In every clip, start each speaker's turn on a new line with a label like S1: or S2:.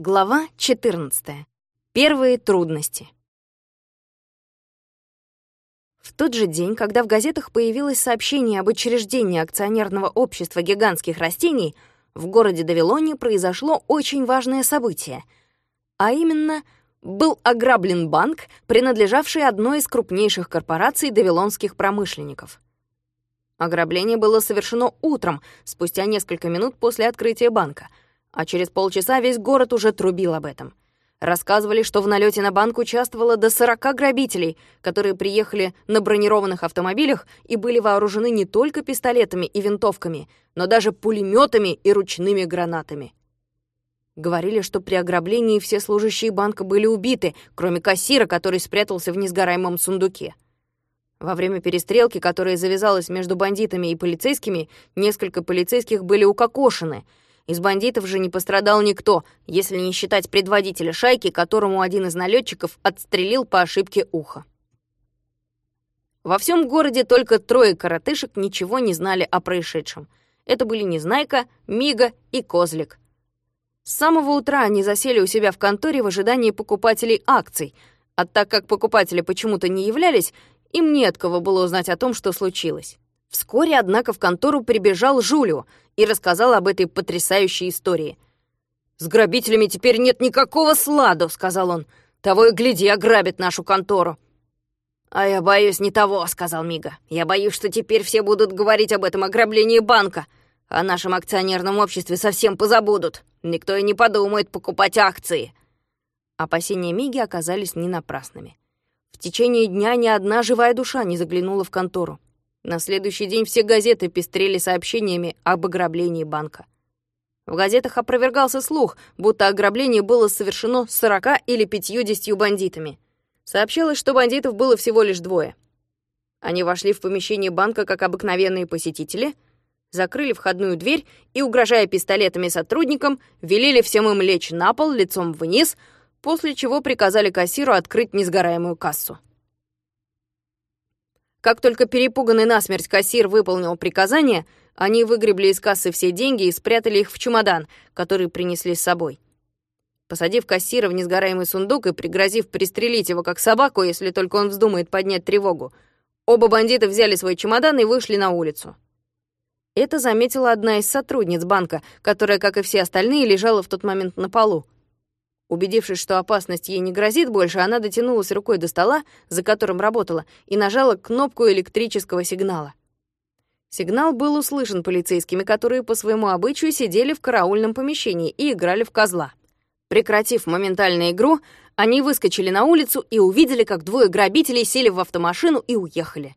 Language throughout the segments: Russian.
S1: Глава 14. Первые трудности. В тот же день, когда в газетах появилось сообщение об учреждении акционерного общества гигантских растений, в городе Давилоне произошло очень важное событие. А именно, был ограблен банк, принадлежавший одной из крупнейших корпораций давилонских промышленников. Ограбление было совершено утром, спустя несколько минут после открытия банка, а через полчаса весь город уже трубил об этом. Рассказывали, что в налете на банк участвовало до 40 грабителей, которые приехали на бронированных автомобилях и были вооружены не только пистолетами и винтовками, но даже пулеметами и ручными гранатами. Говорили, что при ограблении все служащие банка были убиты, кроме кассира, который спрятался в несгораемом сундуке. Во время перестрелки, которая завязалась между бандитами и полицейскими, несколько полицейских были укокошены. Из бандитов же не пострадал никто, если не считать предводителя шайки, которому один из налетчиков отстрелил по ошибке ухо. Во всем городе только 3 коротышек ничего не знали о происшедшем. Это были Незнайка, Мига и Козлик. С самого утра они засели у себя в конторе в ожидании покупателей акций, а так как покупатели почему-то не являлись, им не от кого было узнать о том, что случилось. Вскоре, однако, в контору прибежал Жулио и рассказал об этой потрясающей истории. «С грабителями теперь нет никакого сладу», — сказал он. «Того и гляди, ограбят нашу контору». «А я боюсь не того», — сказал Мига. «Я боюсь, что теперь все будут говорить об этом ограблении банка. О нашем акционерном обществе совсем позабудут. Никто и не подумает покупать акции». Опасения Миги оказались не напрасными. В течение дня ни одна живая душа не заглянула в контору. На следующий день все газеты пестрели сообщениями об ограблении банка. В газетах опровергался слух, будто ограбление было совершено 40 или 50 бандитами. Сообщалось, что бандитов было всего лишь 2. Они вошли в помещение банка как обыкновенные посетители, закрыли входную дверь и, угрожая пистолетами сотрудникам, велели всем им лечь на пол лицом вниз, после чего приказали кассиру открыть несгораемую кассу. Как только перепуганный насмерть кассир выполнил приказание, они выгребли из кассы все деньги и спрятали их в чемодан, который принесли с собой. Посадив кассира в несгораемый сундук и пригрозив пристрелить его как собаку, если только он вздумает поднять тревогу, оба бандита взяли свой чемодан и вышли на улицу. Это заметила одна из сотрудниц банка, которая, как и все остальные, лежала в тот момент на полу. Убедившись, что опасность ей не грозит больше, она дотянулась рукой до стола, за которым работала, и нажала кнопку электрического сигнала. Сигнал был услышан полицейскими, которые по своему обычаю сидели в караульном помещении и играли в козла. Прекратив моментально игру, они выскочили на улицу и увидели, как 2 грабителей сели в автомашину и уехали.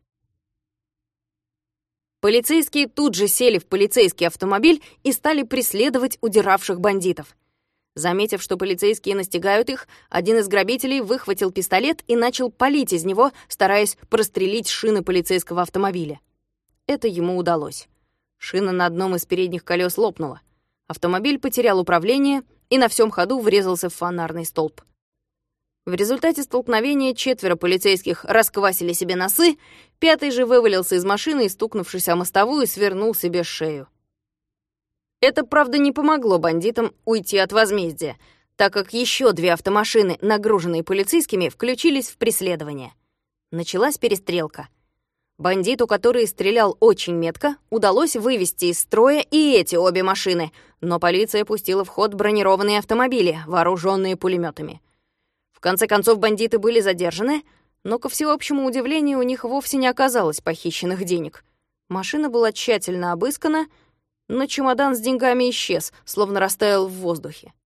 S1: Полицейские тут же сели в полицейский автомобиль и стали преследовать удиравших бандитов. Заметив, что полицейские настигают их, один из грабителей выхватил пистолет и начал палить из него, стараясь прострелить шины полицейского автомобиля. Это ему удалось. Шина на одном из передних колес лопнула. Автомобиль потерял управление и на всем ходу врезался в фонарный столб. В результате столкновения 4 полицейских расквасили себе носы, 5-й же вывалился из машины и, стукнувшись о мостовую, свернул себе шею. Это, правда, не помогло бандитам уйти от возмездия, так как еще 2 автомашины, нагруженные полицейскими, включились в преследование. Началась перестрелка. Бандиту, который стрелял очень метко, удалось вывести из строя и эти обе машины, но полиция пустила в ход бронированные автомобили, вооруженные пулеметами. В конце концов, бандиты были задержаны, но, ко всеобщему удивлению, у них вовсе не оказалось похищенных денег. Машина была тщательно обыскана, но чемодан с деньгами исчез, словно растаял в воздухе.